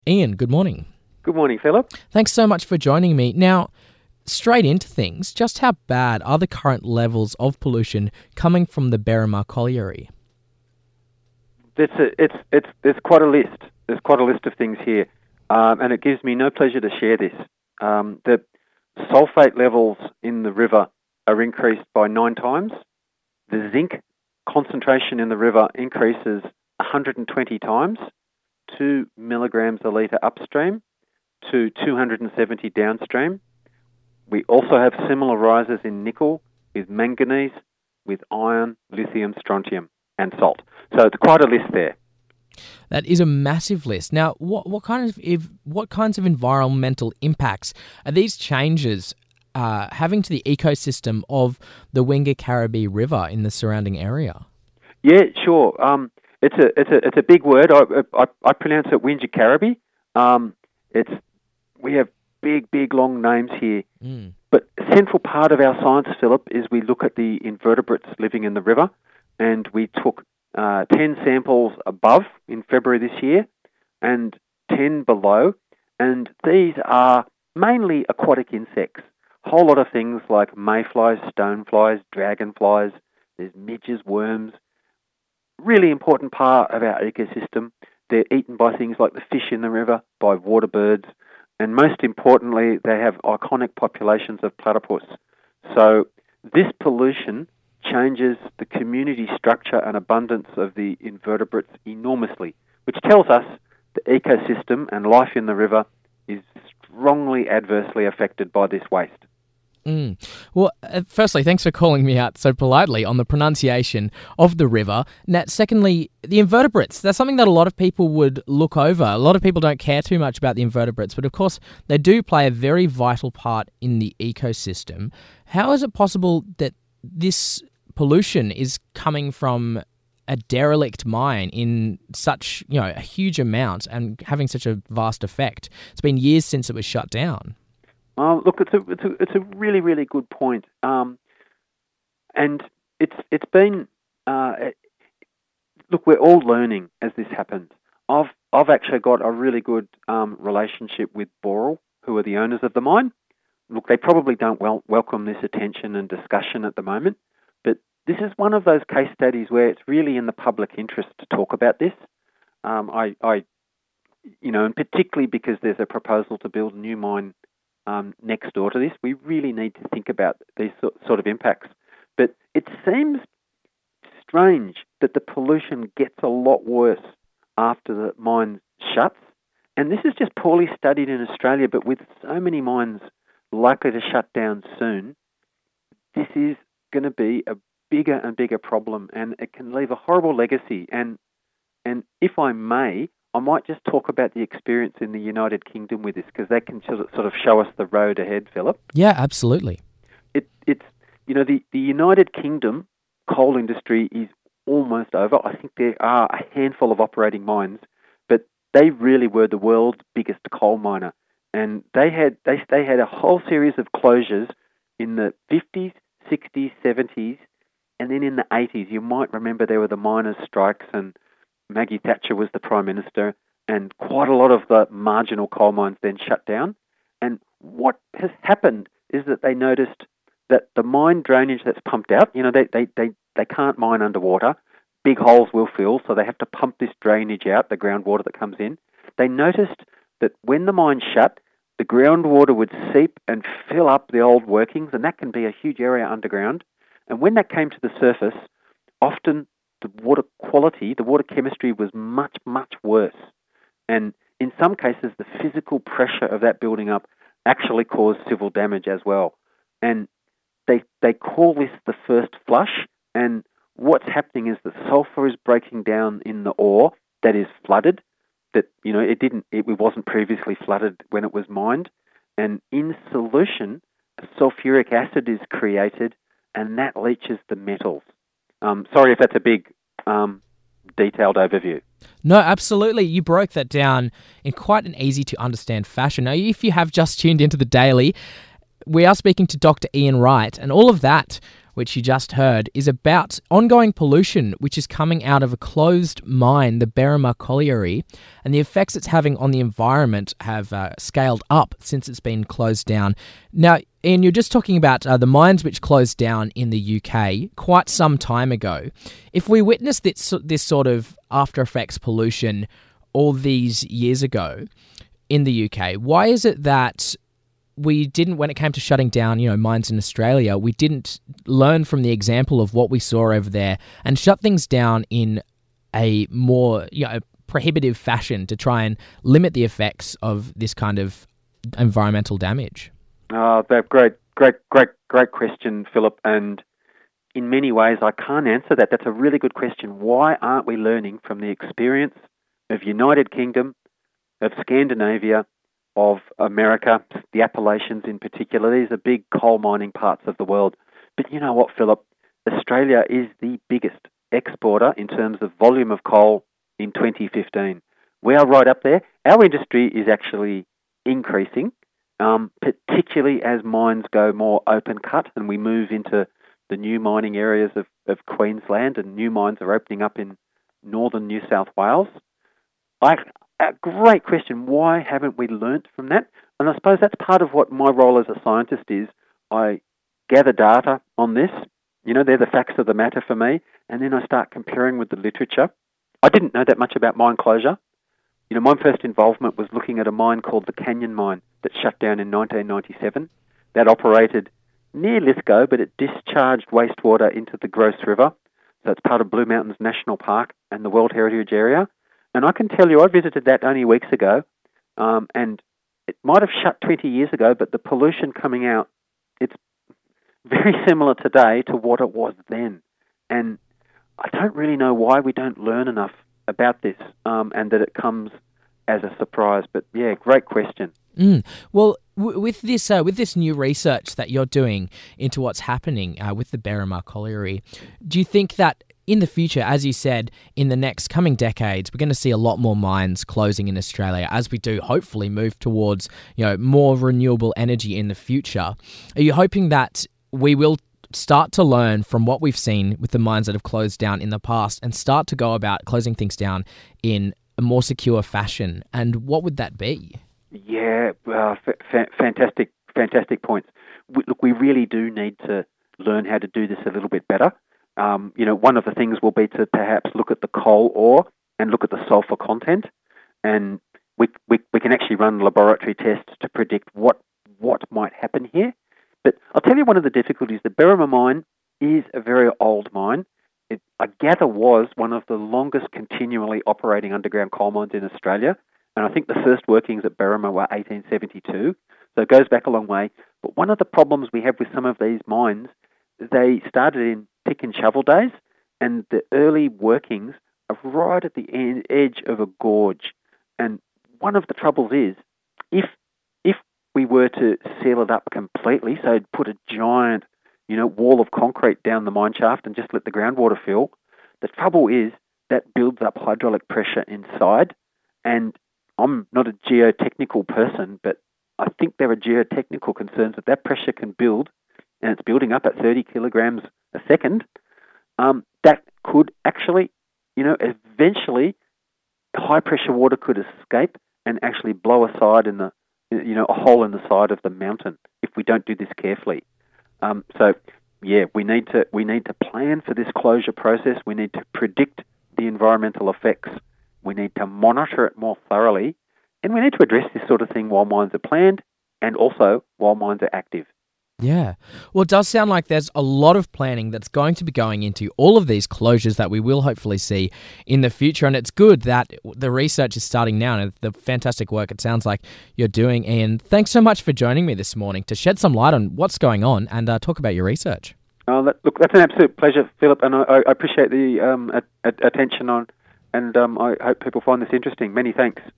Ian, good morning. Good morning, Philip. Thanks so much for joining me. Now, straight into things, just how bad are the current levels of pollution coming from the Berrima Colliery? There's quite a list. There's quite a list of things here, and it gives me no pleasure to share this. The sulfate levels in the river are increased by 9 times. The zinc concentration in the river increases 120 times, 2 milligrams a litre upstream to 270 downstream. We also have similar rises in nickel, with manganese, with iron, lithium, strontium, and salt. So it's quite a list there. That is a massive list. Now, what kinds of environmental impacts are these changes having to the ecosystem of the Wingecarribee River in the surrounding area? Yeah, sure. It's a big word. I pronounce it Wingecarribee. We have big long names here. But a central part of our science, Philip, is we look at the invertebrates living in the river, and we took 10 samples above in February this year and 10 below, and these are mainly aquatic insects. A whole lot of things like mayflies, stoneflies, dragonflies, there's midges, worms. Really important part of our ecosystem. They're eaten by things like the fish in the river, by water birds, and most importantly, they have iconic populations of platypus. So this pollution changes the community structure and abundance of the invertebrates enormously, which tells us the ecosystem and life in the river is strongly adversely affected by this waste. Well, firstly, thanks for calling me out so politely on the pronunciation of the river. Now, secondly, the invertebrates. That's something that a lot of people would look over. A lot of people don't care too much about the invertebrates, but of course, they do play a very vital part in the ecosystem. How is it possible that this pollution is coming from a derelict mine in such, a huge amount and having such a vast effect? It's been years since it was shut down. Look, it's a really good point, and it's been. Look, we're all learning as this happens. I've actually got a really good relationship with Boral, who are the owners of the mine. Look, they probably don't welcome this attention and discussion at the moment, but this is one of those case studies where it's really in the public interest to talk about this. And particularly because there's a proposal to build a new mine next door to this, we really need to think about these sort of impacts. But it seems strange that the pollution gets a lot worse after the mine shuts. And this is just poorly studied in Australia, but with so many mines likely to shut down soon, this is going to be a bigger and bigger problem, and it can leave a horrible legacy. And if I may, I might just talk about the experience in the United Kingdom with this, because that can sort of show us the road ahead, Philip. Yeah, absolutely. It's the United Kingdom coal industry is almost over. I think there are a handful of operating mines, but they really were the world's biggest coal miner, and they had a whole series of closures in the 50s, 60s, 70s, and then in the 80s. You might remember there were the miners' strikes, and Maggie Thatcher was the Prime Minister, and quite a lot of the marginal coal mines then shut down. And what has happened is that they noticed that the mine drainage that's pumped out, they can't mine underwater. Big holes will fill, so they have to pump this drainage out, the groundwater that comes in. They noticed that when the mine shut, the groundwater would seep and fill up the old workings, and that can be a huge area underground. And when that came to the surface, often the water quality, the water chemistry was much worse. And in some cases, the physical pressure of that building up actually caused civil damage as well. And they call this the first flush. And what's happening is that sulfur is breaking down in the ore that is flooded, that, it wasn't previously flooded when it was mined. And in solution, sulfuric acid is created, and that leaches the metals. Sorry if that's a big, detailed overview. No, absolutely. You broke that down in quite an easy to understand fashion. Now, if you have just tuned into the Daily, we are speaking to Dr. Ian Wright, and all of that which you just heard, is about ongoing pollution which is coming out of a closed mine, the Berrima Colliery, and the effects it's having on the environment have scaled up since it's been closed down. Now, Ian, you're just talking about the mines which closed down in the UK quite some time ago. If we witnessed this sort of after effects pollution all these years ago in the UK, why is it that we didn't, when it came to shutting down, mines in Australia, we didn't learn from the example of what we saw over there and shut things down in a more prohibitive fashion to try and limit the effects of this kind of environmental damage? Oh, that great question, Philip. And in many ways, I can't answer that. That's a really good question. Why aren't we learning from the experience of United Kingdom, of Scandinavia, of America, the Appalachians in particular? These are big coal mining parts of the world. But you know what, Philip? Australia is the biggest exporter in terms of volume of coal in 2015. We are right up there. Our industry is actually increasing, particularly as mines go more open cut and we move into the new mining areas of Queensland, and new mines are opening up in northern New South Wales. A great question. Why haven't we learnt from that? And I suppose that's part of what my role as a scientist is. I gather data on this. They're the facts of the matter for me. And then I start comparing with the literature. I didn't know that much about mine closure. My first involvement was looking at a mine called the Canyon Mine that shut down in 1997. That operated near Lithgow, but it discharged wastewater into the Gross River. So it's part of Blue Mountains National Park and the World Heritage Area. And I can tell you, I visited that only weeks ago, and it might have shut 20 years ago, but the pollution coming out, it's very similar today to what it was then. And I don't really know why we don't learn enough about this, and that it comes as a surprise. But yeah, great question. Well, with this new research that you're doing into what's happening with the Berrima Colliery, do you think that in the future, as you said, in the next coming decades, we're going to see a lot more mines closing in Australia as we do hopefully move towards more renewable energy in the future? Are you hoping that we will start to learn from what we've seen with the mines that have closed down in the past and start to go about closing things down in a more secure fashion? And what would that be? Yeah, fantastic points. We really do need to learn how to do this a little bit better. One of the things will be to perhaps look at the coal ore and look at the sulfur content, and we can actually run laboratory tests to predict what might happen here. But I'll tell you one of the difficulties. The Berrima mine is a very old mine. It, I gather, was one of the longest continually operating underground coal mines in Australia. And I think the first workings at Berrima were 1872. So it goes back a long way. But one of the problems we have with some of these mines, they started in pick and shovel days, and the early workings are right at the edge of a gorge. And one of the troubles is, if we were to seal it up completely, so put a giant, wall of concrete down the mine shaft and just let the groundwater fill, the trouble is that builds up hydraulic pressure inside. And I'm not a geotechnical person, but I think there are geotechnical concerns that pressure can build, and it's building up at 30 kilograms a second. That could actually, eventually high pressure water could escape and actually blow a hole in the side of the mountain if we don't do this carefully. We need to plan for this closure process. We need to predict the environmental effects. We need to monitor it more thoroughly, and we need to address this sort of thing while mines are planned and also while mines are active. Yeah. Well, it does sound like there's a lot of planning that's going to be going into all of these closures that we will hopefully see in the future. And it's good that the research is starting now, and the fantastic work it sounds like you're doing. Ian, thanks so much for joining me this morning to shed some light on what's going on and talk about your research. That's an absolute pleasure, Philip, and I appreciate the attention on, and I hope people find this interesting. Many thanks.